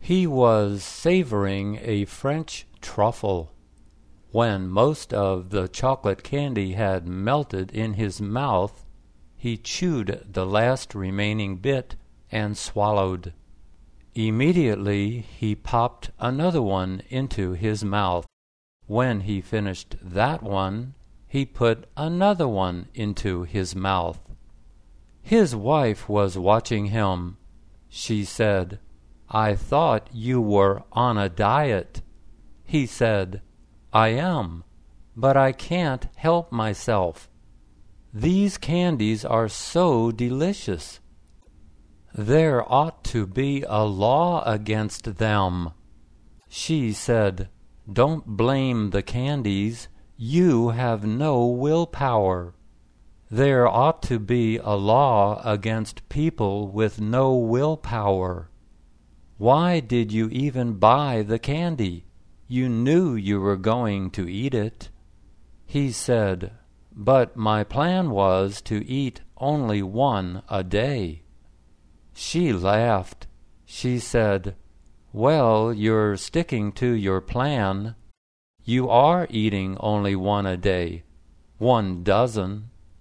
He was savoring a French truffle. When most of the chocolate candy had melted in his mouth, he chewed the last remaining bit and swallowed. Immediately he popped another one into his mouth. When he finished that one, he put another one into his mouth. His wife was watching him. She said, "I thought you were on a diet." He said, "I am, but I can't help myself. These candies are so delicious. There ought to be a law against them." She said, "Don't blame the candies. You have no willpower. There ought to be a law against people with no willpower. Why did you even buy the candy? You knew you were going to eat it." He said, "But my plan was to eat only one a day." She laughed. She said, "Well, you're sticking to your plan. You are eating only one a day, 1 dozen."